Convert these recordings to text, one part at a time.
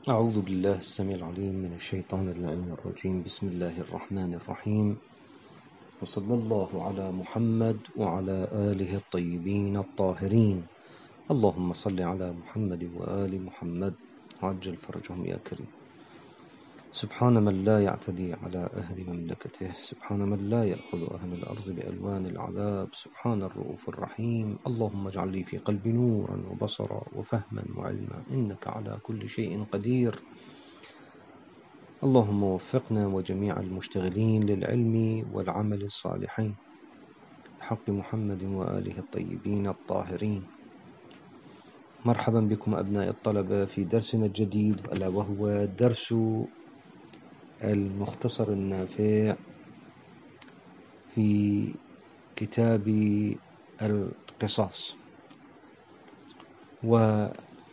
أعوذ بالله السميع العليم من الشيطان اللعين الرجيم. بسم الله الرحمن الرحيم، وصلى الله على محمد وعلى آله الطيبين الطاهرين. اللهم صل على محمد وآل محمد وعجل فرجهم يا كريم. سبحان من لا يعتدي على أهل مملكته، سبحان من لا يأخذ أهل الأرض بألوان العذاب، سبحان الرؤوف الرحيم. اللهم اجعل لي في قلبي نورا وبصرا وفهما وعلما، إنك على كل شيء قدير. اللهم وفقنا وجميع المشتغلين للعلم والعمل الصالحين بحق محمد وآله الطيبين الطاهرين. مرحبا بكم أبناء الطلبة في درسنا الجديد، ألا وهو درس المختصر النافع في كتاب القصاص. وقبل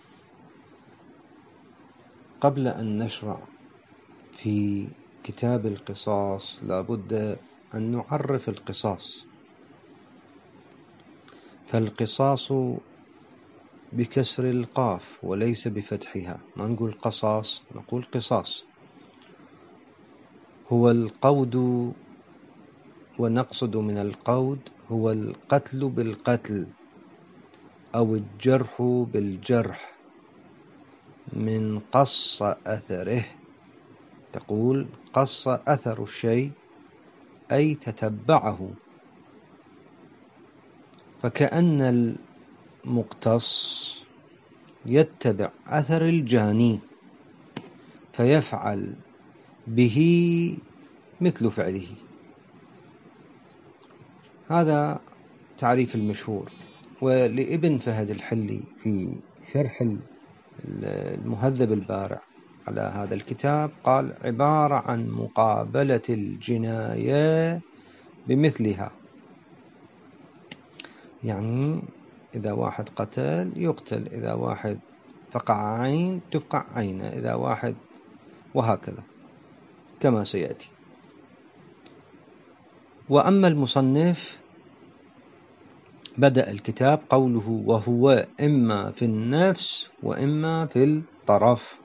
أن نشرع في كتاب القصاص لابد أن نعرف القصاص. فالقصاص بكسر القاف وليس بفتحها، ما نقول قصاص، نقول قصاص. هو القود، ونقصد من القود هو القتل بالقتل أو الجرح بالجرح، من قص أثره. تقول قص أثر الشيء أي تتبعه، فكأن المقتص يتبع أثر الجاني فيفعل به مثل فعله. هذا تعريف المشهور. ولابن فهد الحلي في شرح المهذب البارع على هذا الكتاب قال: عبارة عن مقابلة الجناية بمثلها. يعني إذا واحد قتل يقتل، إذا واحد فقع عين تفقع عينه، إذا واحد، وهكذا كما سيأتي. وأما المصنف بدأ الكتاب قوله: وهو إما في النفس وإما في الطرف.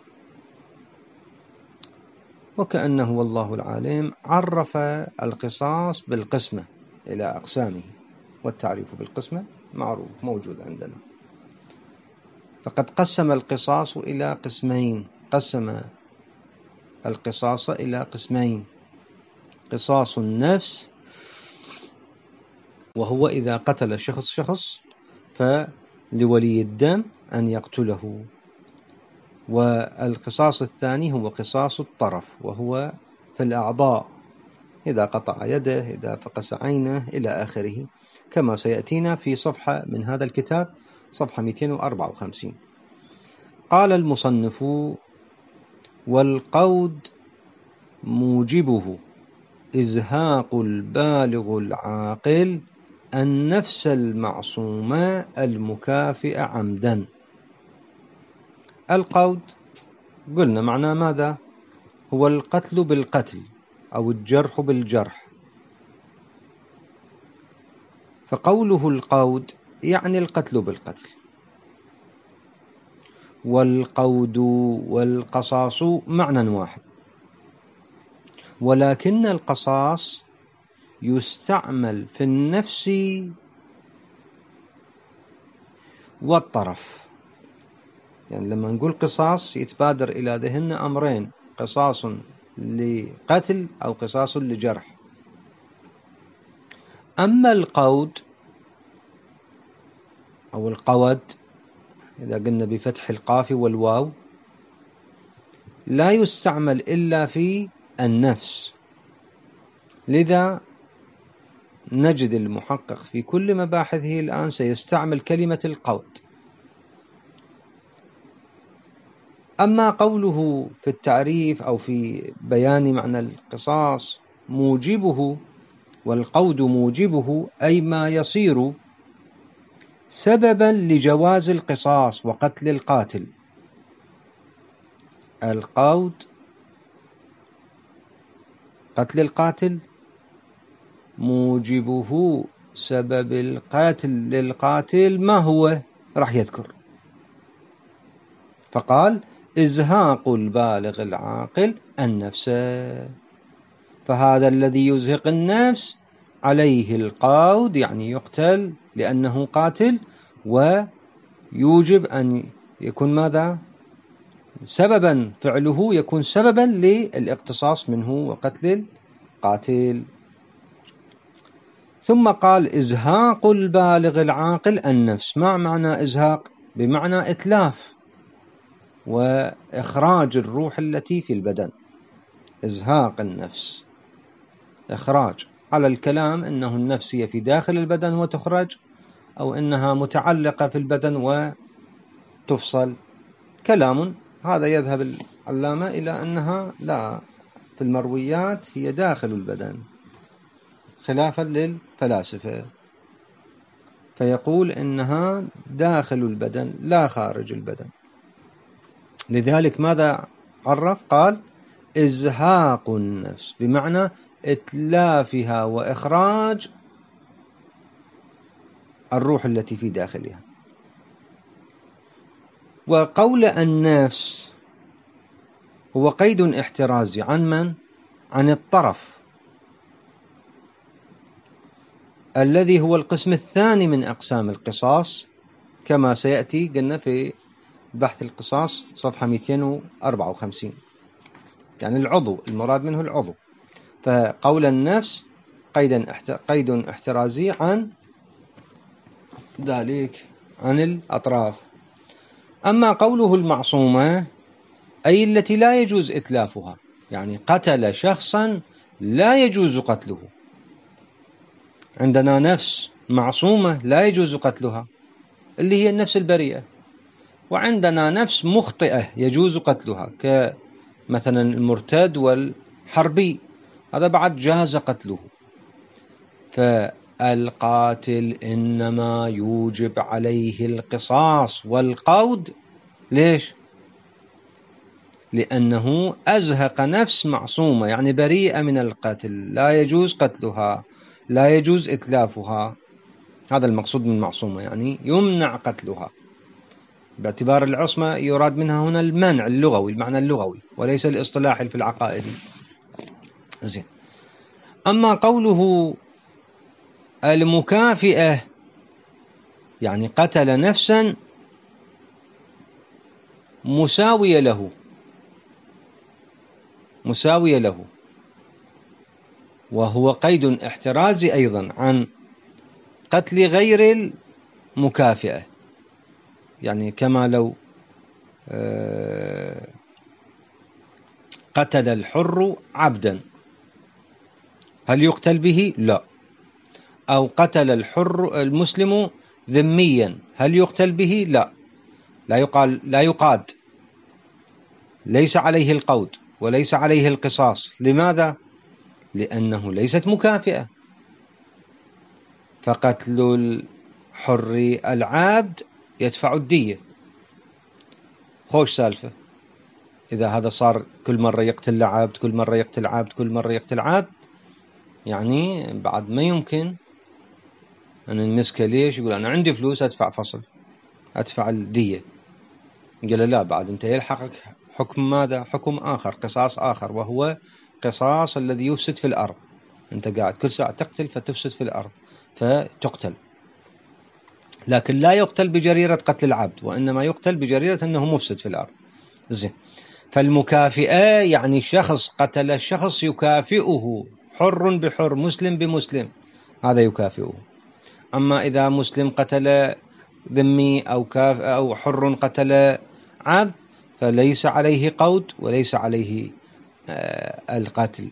وكأنه والله العالم عرف القصاص بالقسمة إلى أقسامه، والتعريف بالقسمة معروف موجود عندنا. فقد قسم القصاص إلى قسمين، قسم القصاص إلى قسمين: قصاص النفس، وهو إذا قتل شخص فلولي الدم أن يقتله. والقصاص الثاني هو قصاص الطرف، وهو في الأعضاء، إذا قطع يده، إذا فقس عينه، إلى آخره، كما سيأتينا في صفحة من هذا الكتاب، صفحة 254. قال المصنف: والقود موجبه إزهاق البالغ العاقل النفس المعصومة المكافئة عمدا. القود قلنا معناه ماذا؟ هو القتل بالقتل أو الجرح بالجرح. فقوله القود يعني القتل بالقتل. والقود والقصاص معنى واحد، ولكن القصاص يستعمل في النفس والطرف. يعني لما نقول قصاص يتبادر إلى ذهننا أمرين: قصاص لقتل أو قصاص لجرح. أما القود أو القود إذا قلنا بفتح القاف والواو لا يستعمل إلا في النفس. لذا نجد المحقق في كل مباحثه الآن سيستعمل كلمة القود. أما قوله في التعريف أو في بيان معنى القصاص موجبه، والقود موجبه أي ما يصير سببا لجواز القصاص وقتل القاتل. القود قتل القاتل، موجبه سبب القتل للقاتل ما هو؟ راح يذكر. فقال: إزهاق البالغ العاقل النفس، فهذا الذي يزهق النفس عليه القود، يعني يقتل لأنه قاتل، ويوجب أن يكون ماذا؟ سببا، فعله يكون سببا للاقتصاص منه وقتل القاتل. ثم قال إزهاق البالغ العاقل النفس. ما معنى إزهاق؟ بمعنى إتلاف وإخراج الروح التي في البدن. إزهاق النفس إخراج، على الكلام أنه النفس هي في داخل البدن وتخرج، أو أنها متعلقة في البدن وتفصل. كلام هذا يذهب العلامة إلى أنها لا، في المرويات هي داخل البدن، خلافا للفلاسفة، فيقول إنها داخل البدن لا خارج البدن. لذلك ماذا عرف؟ قال إزهاق النفس بمعنى إتلافها وإخراج الروح التي في داخلها. وقول النفس هو قيد احترازي عن من؟ عن الطرف الذي هو القسم الثاني من أقسام القصاص، كما سيأتي قلنا في بحث القصاص صفحة 254، يعني العضو، المراد منه العضو. فقول النفس قيد احترازي عن ذلك، عن الأطراف. أما قوله المعصومة أي التي لا يجوز إتلافها، يعني قتل شخصا لا يجوز قتله. عندنا نفس معصومة لا يجوز قتلها اللي هي النفس البريئة، وعندنا نفس مخطئة يجوز قتلها كمثلا المرتد والحربي، هذا بعد جاز قتله. فالقاتل إنما يوجب عليه القصاص والقود. ليش؟ لأنه أزهق نفس معصومة، يعني بريئة من القتل، لا يجوز قتلها، لا يجوز إتلافها. هذا المقصود من معصومة، يعني يمنع قتلها. باعتبار العصمة يراد منها هنا المنع اللغوي، المعنى اللغوي وليس الاصطلاحي في العقائد. زين. أما قوله المكافئة يعني قتل نفسا مساوية له، وهو قيد احترازي أيضا عن قتل غير المكافئة، يعني كما لو قتل الحر عبدا، هل يقتل به؟ لا. أو قتل الحر المسلم ذميا، هل يقتل به؟ لا. لا يقاد، ليس عليه القود وليس عليه القصاص. لماذا؟ لأنه ليست مكافئة. فقتل الحر العبد يدفع الدية. خوش سالفة إذا هذا صار كل مرة يقتل عبد، كل مرة يقتل عبد، كل مرة يقتل عبد، يعني بعد ما يمكن أن نمسكه. ليش؟ يقول أنا عندي فلوس أدفع فصل، أدفع الدية. قال لا، بعد أنت يلحقك حكم ماذا؟ حكم آخر، قصاص آخر، وهو قصاص الذي يفسد في الأرض. أنت قاعد كل ساعة تقتل فتفسد في الأرض فتقتل، لكن لا يقتل بجريرة قتل العبد، وإنما يقتل بجريرة أنه مفسد في الأرض. زين. فالمكافئة يعني شخص قتل شخص يكافئه، حر بحر، مسلم بمسلم، هذا يكافئه. أما إذا مسلم قتل ذمي أو حر قتل عبد فليس عليه قود وليس عليه القتل.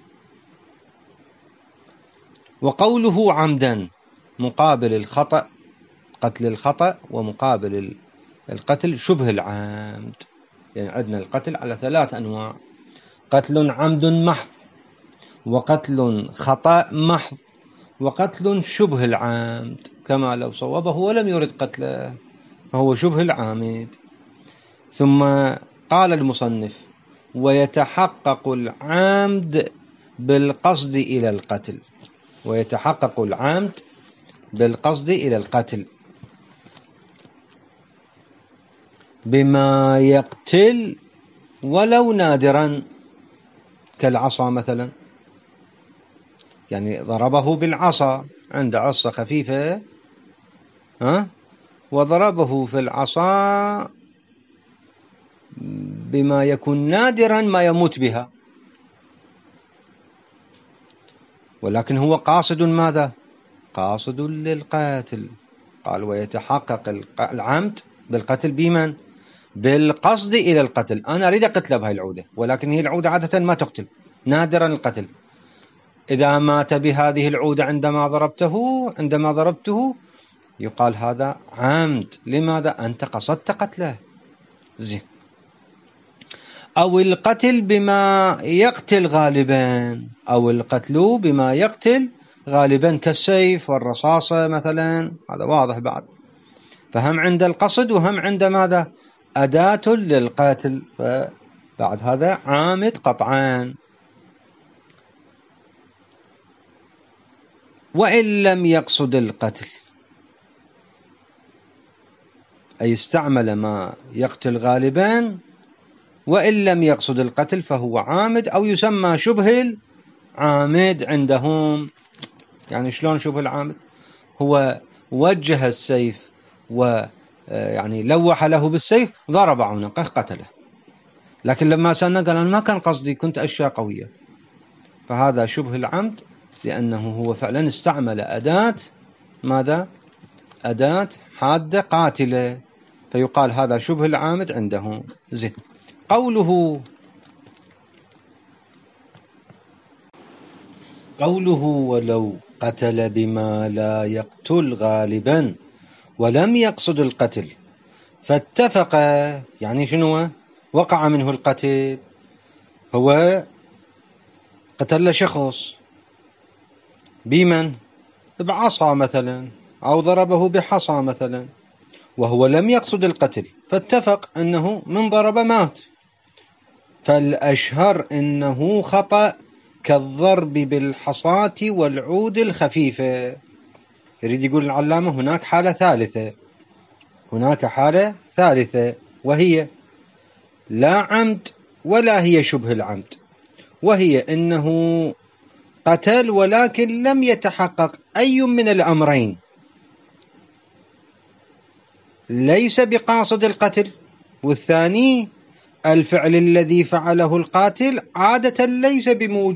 وقوله عمدا مقابل الخطأ، قتل الخطأ، ومقابل القتل شبه العمد. يعني عندنا القتل على 3 أنواع: قتل عمد محض، وقتل خطأ محض، وقتل شبه العمد، كما لو صوبه ولم يرد قتله فهو شبه العامد. ثم قال المصنف: ويتحقق العمد بالقصد إلى القتل. ويتحقق العمد بالقصد إلى القتل بما يقتل ولو نادرا كالعصا مثلا، يعني ضربه بالعصا، عنده عصا خفيفة وضربه في العصا بما يكون نادرا ما يموت بها، ولكن هو قاصد ماذا؟ قاصد للقتل. قال ويتحقق العمد بالقتل بمن؟ بالقصد إلى القتل. أنا أريد أقتله بهاي العودة، ولكن هي العودة عادة ما تقتل، نادرا القتل. إذا مات بهذه العودة عندما ضربته يقال هذا عمد. لماذا؟ أنت قصدت قتله. زين. أو القتل بما يقتل غالبا، أو القتل بما يقتل غالبا كالسيف والرصاصة مثلا، هذا واضح بعد. فهم عند القصد وهم عند ماذا؟ أداة للقتل، فبعد هذا عامد قطعان. وإن لم يقصد القتل، أي استعمل ما يقتل غالبا وإن لم يقصد القتل فهو عامد، أو يسمى شبه العامد عندهم. يعني شلون شبه العامد؟ هو وجه السيف ويعني لوح له بالسيف، ضرب عنقه قتله، لكن لما سألنا قال أنا ما كان قصدي، كنت أشياء قوية. فهذا شبه العمد، لأنه هو فعلا استعمل أداة ماذا؟ أداة حادة قاتلة، فيقال هذا شبه العامد عندهم. زين. قوله ولو قتل بما لا يقتل غالبا ولم يقصد القتل فاتفق، يعني شنو؟ وقع منه القتل، هو قتل شخص بمن؟ بعصا مثلا، أو ضربه بحصى مثلا، وهو لم يقصد القتل، فاتفق أنه من ضرب مات. فالأشهر أنه خطأ كالضرب بالحصاة والعود الخفيفة. يريد يقول العلامة هناك حالة ثالثة، هناك حالة ثالثة، وهي لا عمد ولا هي شبه العمد، وهي أنه قتل ولكن لم يتحقق أي من الأمرين، ليس بقاصد القتل، والثاني الفعل الذي فعله القاتل عادة ليس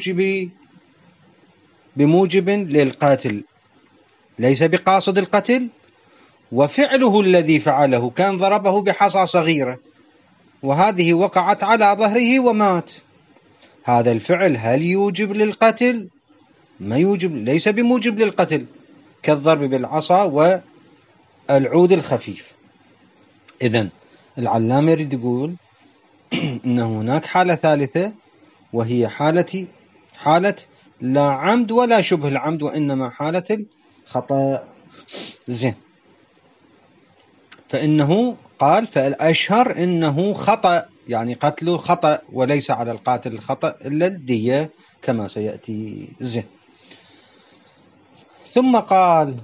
بموجب للقاتل، ليس بقاصد القتل، وفعله الذي فعله كان ضربه بحصى صغيرة، وهذه وقعت على ظهره ومات. هذا الفعل هل يوجب للقتل؟ ما يوجب، ليس بموجب للقتل، كالضرب بالعصا والعود الخفيف. إذن العلامة يريد يقول إن هناك حالة ثالثة، وهي حالة لا عمد ولا شبه العمد، وإنما حالة الخطأ. زين. فإنه قال فالأشهر إنه خطأ، يعني قتله خطأ، وليس على القاتل الخطأ إلا الدية كما سيأتي. زين. ثم قال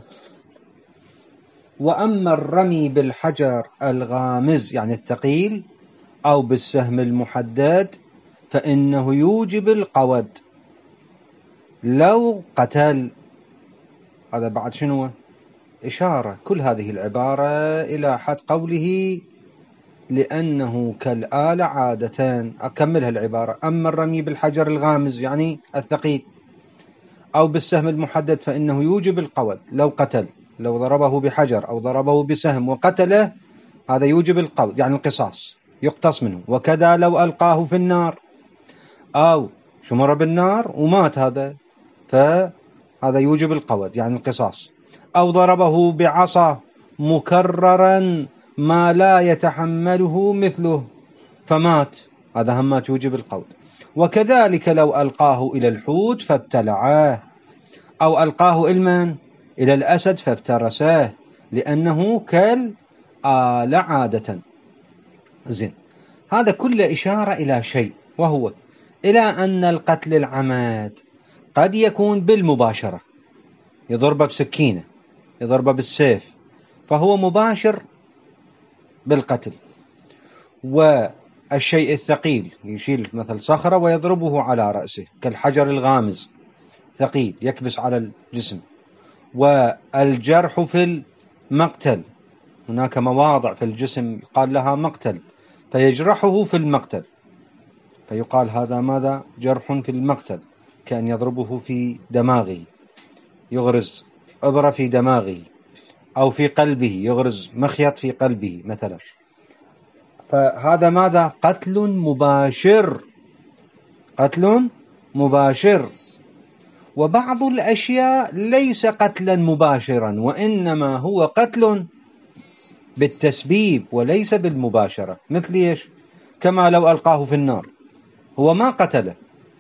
وأما الرمي بالحجر الغامز يعني الثقيل أو بالسهم المحدد فإنه يوجب القود لو قتل. هذا بعد شنو؟ إشارة. كل هذه العبارة إلى حد قوله لأنه كالآلة عادة. أكملها العبارة. أما الرمي بالحجر الغامز يعني الثقيل أو بالسهم المحدد فإنه يوجب القود لو قتل، لو ضربه بحجر أو ضربه بسهم وقتله، هذا يوجب القود يعني القصاص، يقتص منه. وكذا لو ألقاه في النار أو شمر بالنار ومات، هذا فهذا يوجب القود يعني القصاص. أو ضربه بعصا مكررا ما لا يتحمله مثله فمات، هذا هم توجب القود. وكذلك لو ألقاه إلى الحوت فابتلعاه أو ألقاه إلى الأسد فافترساه، لأنه كالآلة عادة. زين. هذا كله إشارة إلى شيء، وهو إلى أن القتل العمد قد يكون بالمباشرة، يضرب بسكينة، يضرب بالسيف، فهو مباشر بالقتل. الشيء الثقيل، يشيل مثل صخرة ويضربه على رأسه كالحجر الغامز، ثقيل يكبس على الجسم. والجرح في المقتل، هناك مواضع في الجسم يقال لها مقتل، فيجرحه في المقتل، فيقال هذا ماذا؟ جرح في المقتل، كأن يضربه في دماغه، يغرز إبرة في دماغه، أو في قلبه، يغرز مخيط في قلبه مثلا. فهذا ماذا؟ قتل مباشر، قتل مباشر. وبعض الأشياء ليس قتلا مباشرا، وإنما هو قتل بالتسبيب وليس بالمباشرة. مثل إيش؟ كما لو ألقاه في النار، هو ما قتله،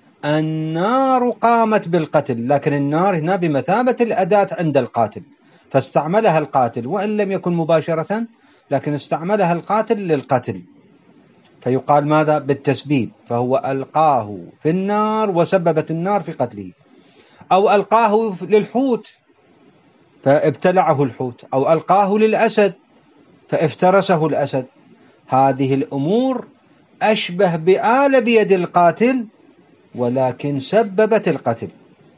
النار قامت بالقتل، لكن النار هنا بمثابة الأداة عند القاتل، فاستعملها القاتل وإن لم يكن مباشرة، لكن استعملها القاتل للقتل، فيقال ماذا؟ بالتسبيب. فهو ألقاه في النار وسببت النار في قتله. أو ألقاه للحوت فابتلعه الحوت، أو ألقاه للأسد فافترسه الأسد. هذه الأمور أشبه بآلة بيد القاتل، ولكن سببت القتل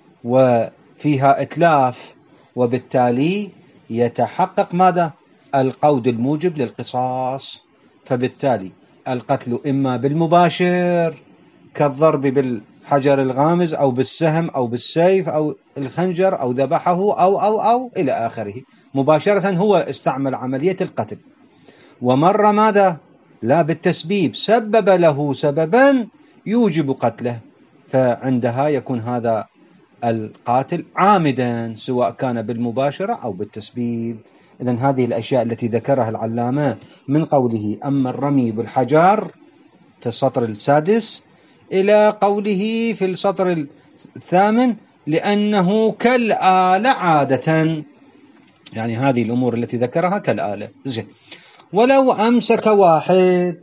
وفيها إتلاف، وبالتالي يتحقق ماذا؟ القود الموجب للقصاص. فبالتالي القتل إما بالمباشر كالضرب بالحجر الغامز أو بالسهم أو بالسيف أو الخنجر أو ذبحه أو إلى آخره، مباشرة هو استعمل عملية القتل. ومر ماذا؟ لا، بالتسبيب، سبب له سببا يوجب قتله، فعندها يكون هذا القاتل عامدا، سواء كان بالمباشرة أو بالتسبيب. إذن هذه الأشياء التي ذكرها العلامة من قوله أما الرمي بالحجار في السطر السادس إلى قوله في السطر الثامن لأنه كالآلة عادة، يعني هذه الأمور التي ذكرها كالآلة. زين. ولو أمسك واحد،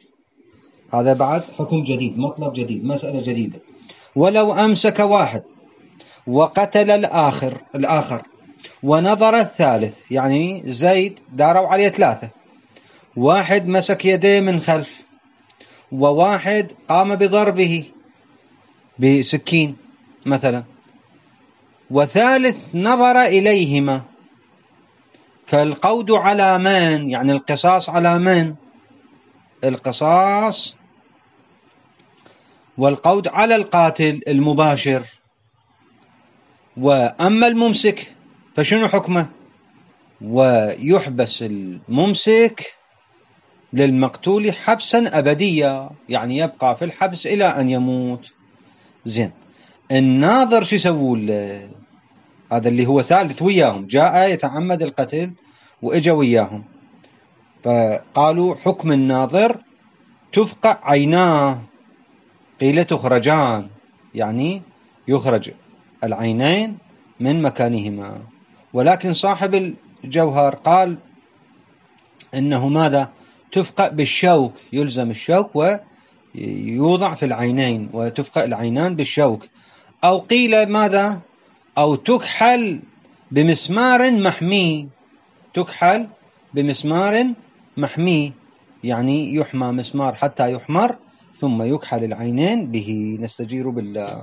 هذا بعد حكم جديد، مطلب جديد، مسألة جديدة. ولو أمسك واحد وقتل الآخر ونظر الثالث، يعني زيد داروا عليه ثلاثة، واحد مسك يديه من خلف، وواحد قام بضربه بسكين مثلا، وثالث نظر إليهما، فالقود على من؟ يعني القصاص على من؟ القصاص والقود على القاتل المباشر. وأما الممسك فشنو حكمه؟ ويحبس الممسك للمقتول حبسا أبديا، يعني يبقى في الحبس إلى أن يموت. زين. الناظر شو يسوون له؟ هذا اللي هو ثالث وياهم، جاء يتعمد القتل وإجا وياهم، فقالوا حكم الناظر تفقع عيناه، قيل تخرجان، يعني يخرج العينين من مكانهما. ولكن صاحب الجوهر قال إنه ماذا؟ تفقع بالشوك، يلزم الشوك ويوضع في العينين وتفقع العينان بالشوك. أو قيل ماذا؟ أو تكحل بمسمار محمي، تكحل بمسمار محمي، يعني يحمى مسمار حتى يحمر ثم يكحل العينين به، نستجير بالله.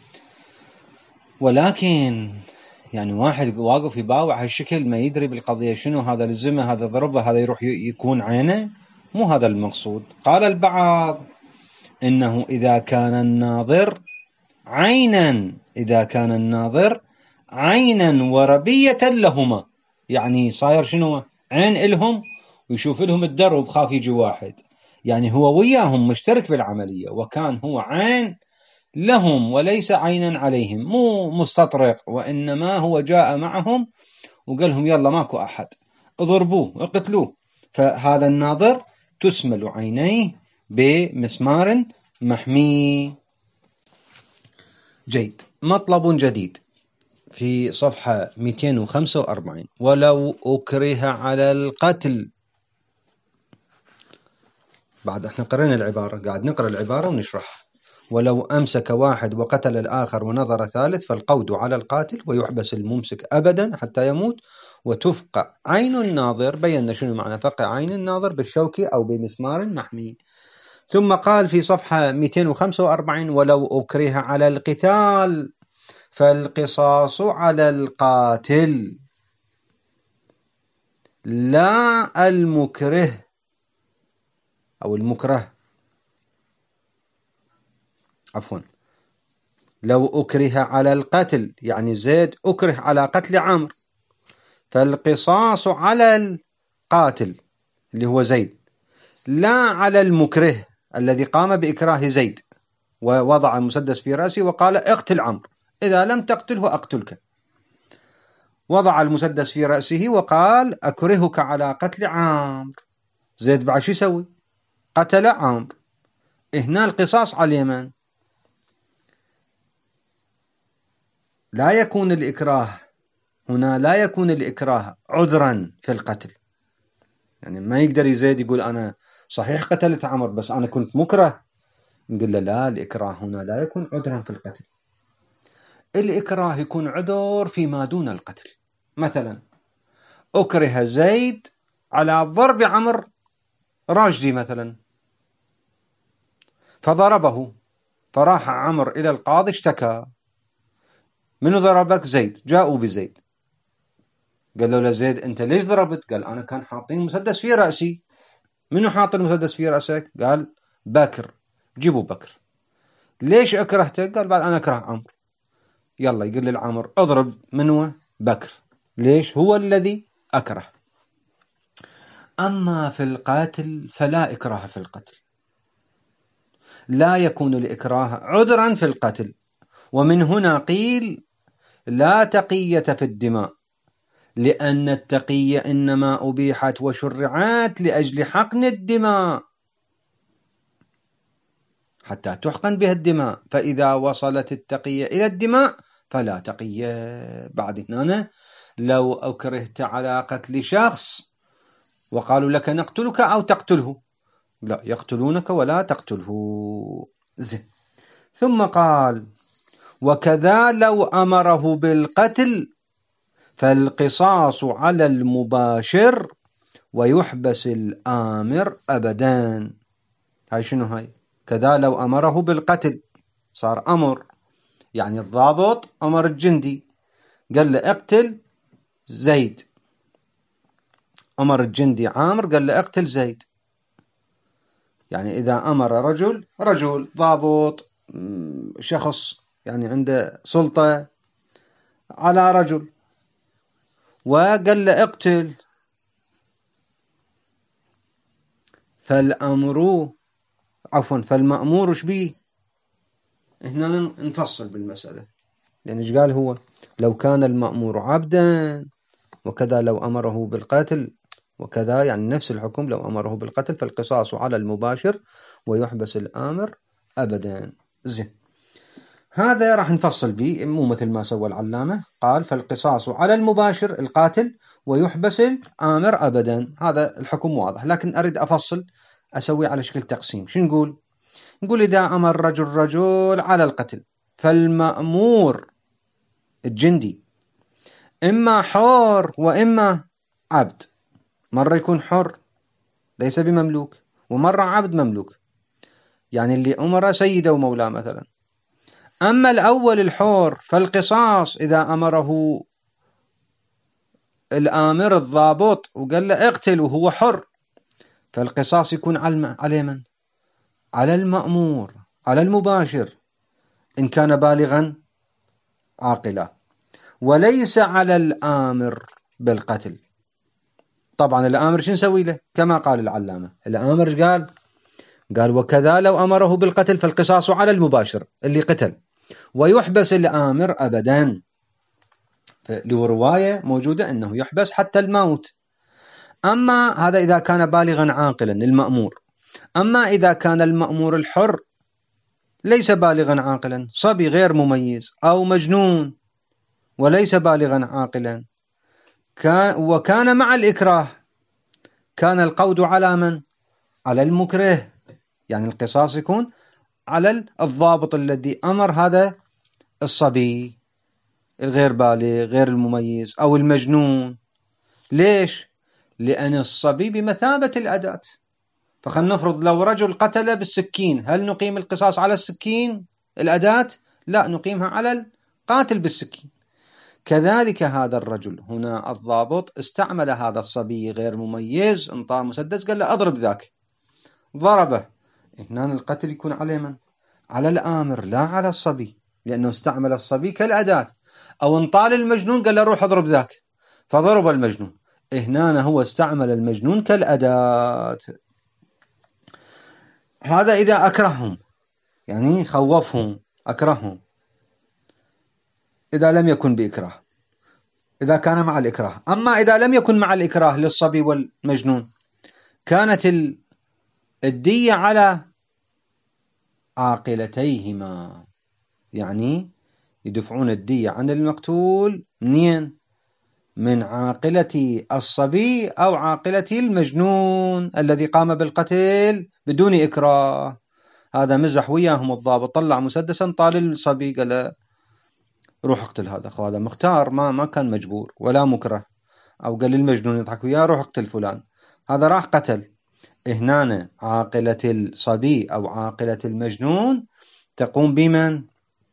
ولكن يعني واحد واقف يباوع هالشكل ما يدري بالقضية شنو، هذا لزمه، هذا ضربه، هذا يروح يكون عينه، مو هذا المقصود. قال البعض إنه إذا كان الناظر عينا، إذا كان الناظر عينا وربية لهما، يعني صاير شنو؟ عين إلهم ويشوف لهم الدرب، خاف يجي واحد، يعني هو وياهم مشترك بالعملية، وكان هو عين لهم وليس عينا عليهم، مو مستطرق، وإنما هو جاء معهم وقال لهم يلا ماكو أحد، اضربوه اقتلوه. فهذا الناظر تسمل عينيه بمسمار محمي. جيد. مطلب جديد في صفحة 245. ولو أكره على القتل، بعد احنا قرأنا العبارة، قاعد نقرأ العبارة ونشرح. ولو أمسك واحد وقتل الآخر ونظر ثالث فالقود على القاتل ويحبس الممسك أبدا حتى يموت، وتفقع عين الناظر. بينا شنو معنى فقع عين الناظر؟ بالشوك أو بمسمار محمي. ثم قال في صفحة 245: ولو أكره على القتال فالقصاص على القاتل لا المكره أو المكره، عفوا. لو أكره على القتل يعني زيد أكره على قتل عمرو، فالقصاص على القاتل اللي هو زيد، لا على المكره الذي قام بإكراه زيد ووضع المسدس في رأسه وقال اقتل عمرو، إذا لم تقتله أقتلك. وضع المسدس في رأسه وقال أكرهك على قتل عمرو. زيد بعد شو يسوي؟ قتل عمرو. هنا القصاص على اليمن. لا يكون الإكراه هنا لا يكون الإكراه عذرا في القتل، يعني ما يقدر زيد يقول أنا صحيح قتلت عمرو بس أنا كنت مكره. نقول له لا، الإكراه هنا لا يكون عذرا في القتل. الإكراه يكون عذر فيما دون القتل. مثلا أكره زيد على ضرب عمرو راشدي مثلا، فضربه، فراح عمرو إلى القاضي اشتكى. منو ضربك؟ زيد. جاءوا بزيد، قالوا له زيد أنت ليش ضربت؟ قال أنا كان حاطين مسدس في رأسي. منو حاط المسدس في رأسك؟ قال بكر. جيبوا بكر. ليش أكرهته؟ قال بعد أنا أكره عمرو. يلا يقول للعمر اضرب منو؟ بكر. ليش؟ هو الذي أكره. أما في القاتل فلا إكراه في القتل، لا يكون الإكراه عذرا في القتل. ومن هنا قيل لا تقية في الدماء، لأن التقية إنما أبيحت وشرعت لأجل حقن الدماء حتى تحقن بها الدماء، فإذا وصلت التقية إلى الدماء فلا تقية. بعد هنا لو أكرهت على قتل شخص وقالوا لك نقتلك أو تقتله، لا، يقتلونك ولا تقتله. ثم قال وكذا لو أمره بالقتل فالقصاص على المباشر ويحبس الآمر أبدا. هاي شنو هاي؟ كذا لو أمره بالقتل، صار أمر، يعني الضابط أمر الجندي قال له اقتل زيد، أمر الجندي عامر قال له اقتل زيد. يعني إذا أمر رجل ضابط شخص يعني عنده سلطة على رجل وقال له اقتل، فالمأمور ايش بيه؟ هنا نفصل بالمسألة، لأن ايش قال هو؟ لو كان المأمور عبدا وكذا لو أمره بالقتل وكذا، يعني نفس الحكم. لو أمره بالقتل فالقصاص على المباشر ويحبس الآمر أبدا. زين، هذا راح نفصل به، مو مثل ما سوى العلامة قال فالقصاص على المباشر القاتل ويحبس الآمر أبدا. هذا الحكم واضح، لكن أريد أفصل، أسوي على شكل تقسيم. شو نقول؟ نقول إذا أمر رجل على القتل فالمأمور الجندي إما حر وإما عبد. مرة يكون حر ليس بمملوك، ومرة عبد مملوك، يعني اللي أمر سيده ومولاه مثلا. أما الأول الحر فالقصاص إذا أمره الآمر الضابط وقال له اقتل وهو حر، فالقصاص يكون على من؟ على المأمور، على المباشر إن كان بالغا عاقلا، وليس على الآمر بالقتل. طبعا الآمر شو نسوي له؟ كما قال العلامة، الآمر قال وكذا لو أمره بالقتل فالقصاص على المباشر اللي قتل ويحبس الآمر أبدا. له رواية موجودة أنه يحبس حتى الموت. أما هذا إذا كان بالغا عاقلا المأمور. أما إذا كان المأمور الحر ليس بالغا عاقلا، صبي غير مميز أو مجنون وليس بالغا عاقلا، وكان مع الإكراه، كان القود على من؟ على المكره. يعني القصاص يكون على الضابط الذي أمر هذا الصبي الغير بالغ غير المميز أو المجنون. ليش؟ لأن الصبي بمثابة الأداة، فخلنا نفرض لو رجل قتل بالسكين، هل نقيم القصاص على السكين الأداة؟ لا، نقيمها على القاتل بالسكين. كذلك هذا الرجل هنا الضابط استعمل هذا الصبي غير مميز، انطاه مسدس قال له اضرب ذاك، ضربه. هنا القتل يكون على من؟ على الآمر لا على الصبي، لأنه استعمل الصبي كالأداة. أو انطال المجنون قال له روح اضرب ذاك، فضرب المجنون. هنا هو استعمل المجنون كالأداة. هذا إذا أكرههم، يعني خوفهم، أكرههم. إذا لم يكن بإكراه، إذا كان مع الإكراه. أما إذا لم يكن مع الإكراه للصبي والمجنون، كانت الدية على عاقلتيهما، يعني يدفعون الدية عن المقتول منين؟ من عاقلة الصبي أو عاقلة المجنون الذي قام بالقتل بدون إكراه. هذا مزح وياهم الضابط، طلع مسدسا طال الصبي قال له روح اقتل هذا. هذا مختار، ما كان مجبور ولا مكره. أو قال للمجنون يضحك وياه روح اقتل فلان، هذا راح قتل. هنا عاقلة الصبي أو عاقلة المجنون تقوم بمن؟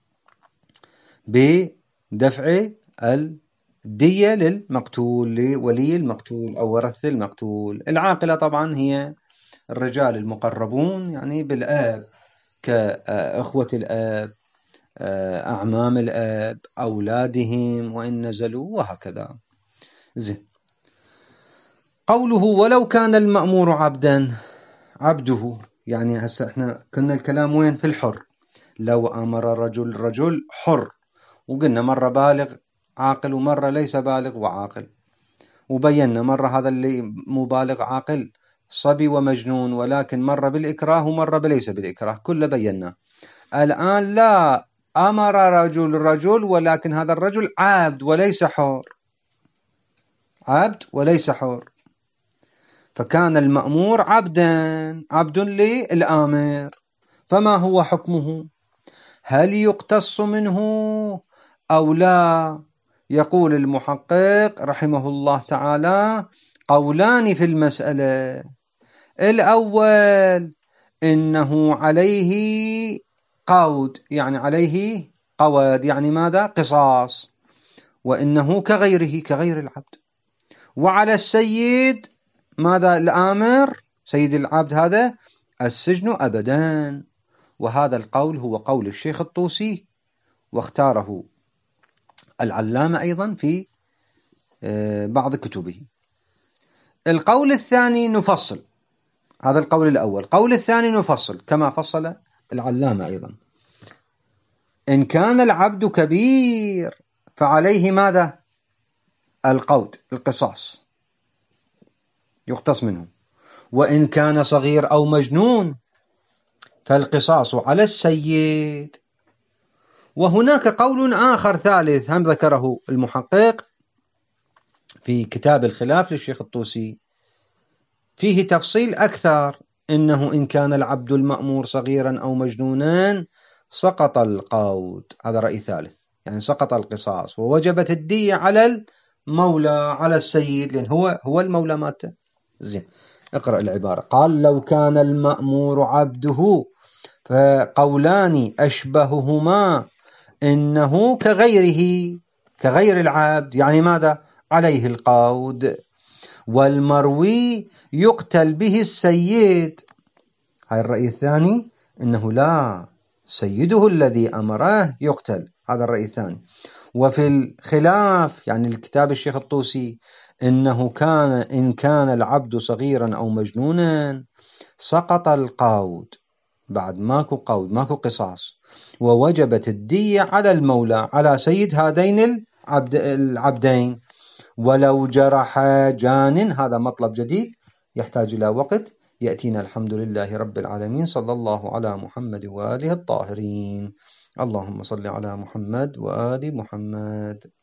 بدفع الدية للمقتول، لولي المقتول أو ورثة المقتول. العاقلة طبعا هي الرجال المقربون، يعني بالآب، كأخوة الآب، أعمام الآب، أولادهم وإن نزلوا، وهكذا. زين. قوله ولو كان المأمور عبده، يعني هسه احنا كنا الكلام وين؟ في الحر. لو أمر رجل حر، وقلنا مرة بالغ عاقل ومرة ليس بالغ وعاقل، وبينا مرة هذا اللي مو بالغ عاقل صبي ومجنون، ولكن مرة بالإكراه ومرة بليس بالإكراه، كله بينا. الآن لا، أمر رجل ولكن هذا الرجل عبد وليس حر، عبد وليس حر، فكان المأمور عبد للآمر. فما هو حكمه؟ هل يقتص منه أو لا؟ يقول المحقق رحمه الله تعالى قولان في المسألة. الأول إنه عليه قود، يعني عليه قواد، يعني ماذا؟ قصاص، وإنه كغير العبد. وعلى السيد ماذا؟ الآمر، سيد العبد هذا السجن أبدا. وهذا القول هو قول الشيخ الطوسي، واختاره العلامة أيضا في بعض كتبه. القول الثاني نفصل، هذا القول الأول. القول الثاني نفصل كما فصل العلامة أيضا. إن كان العبد كبير فعليه ماذا؟ القود، القصاص، يقتص منه. وإن كان صغير أو مجنون فالقصاص على السيد. وهناك قول آخر ثالث هم ذكره المحقق في كتاب الخلاف للشيخ الطوسي، فيه تفصيل أكثر. إنه إن كان العبد المأمور صغيرا أو مجنونا سقط القود، هذا رأي ثالث، يعني سقط القصاص ووجبت الدية على المولى، على السيد، لأن هو المولى ماته. زين، اقرأ العبارة. قال لو كان المأمور عبده فقولان أشبههما إنه كغير العبد، يعني ماذا؟ عليه القود. والمروي يقتل به السيد، هاي الرأي الثاني، إنه لا، سيده الذي أمره يقتل، هذا الرأي الثاني. وفي الخلاف، يعني الكتاب الشيخ الطوسي، إن كان العبد صغيرا أو مجنونا سقط القود، بعد ماكو قود، ماكو قصاص، ووجبت الدية على المولى، على سيد هذين العبدين. ولو جرح جان، هذا مطلب جديد يحتاج إلى وقت يأتينا. الحمد لله رب العالمين، صلى الله على محمد وآله الطاهرين. اللهم صل على محمد وآل محمد.